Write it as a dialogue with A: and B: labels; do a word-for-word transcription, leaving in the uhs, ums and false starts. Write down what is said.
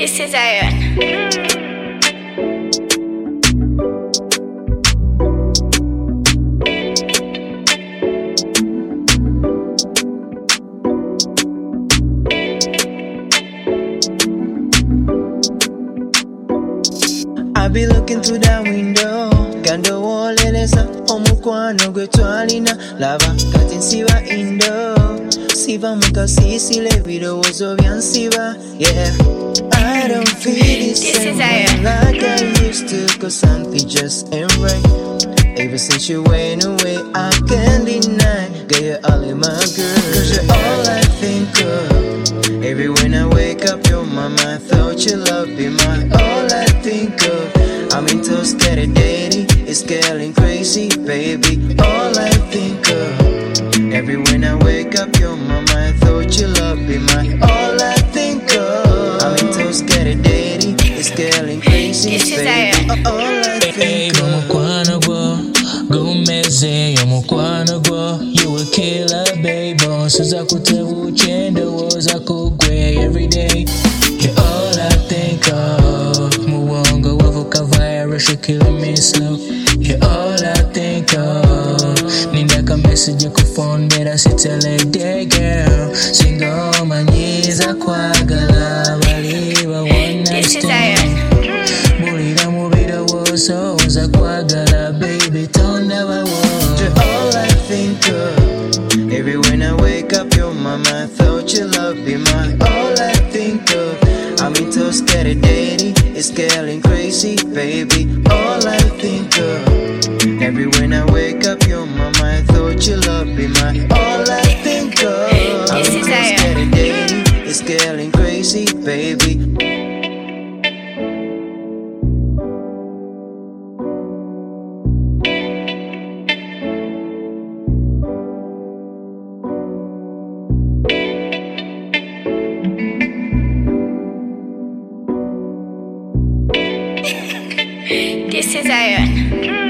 A: This is Iron.
B: I be looking through that window, gando woleleza omukwano gwe twalina laba kati nsiba indo siba mukasisile ebirowoozo byansiba. Yeah, I don't feel the same way like I used to, cause something just ain't right. Ever since you went away, I can't deny, girl, you're all in my girl, cause you're all I think of. Every when I wake up, your mama, I thought your love be mine. All I think of, I'm into scared dating, it's getting crazy, baby. All I think of, every when I wake up, your mama, I thought your love be mine. All I think of, I'm into scared dating, it's getting crazy, baby. All I think of.
C: You a killer, baby. Suza kutebuche ndowooza kugwe every day. You're all I think of. Muwongo wavuka virus, you're killing me slow. You're all I think of. Nindaka message ku phone bera sitele day girl. Singo manyiza kwagala baliba one night stand. Mulira mubira woso uza kwagala baby tonda bawo.
B: You're all I think of. Every when I wake up, your mama, I thought your love be mine. All I think of, I'm into scared dating, it's getting crazy, baby. All I think of, every when I wake up, your mama, I thought your love be mine. All I think of, I'm into scared dating, it's getting crazy, baby.
A: This is Iron.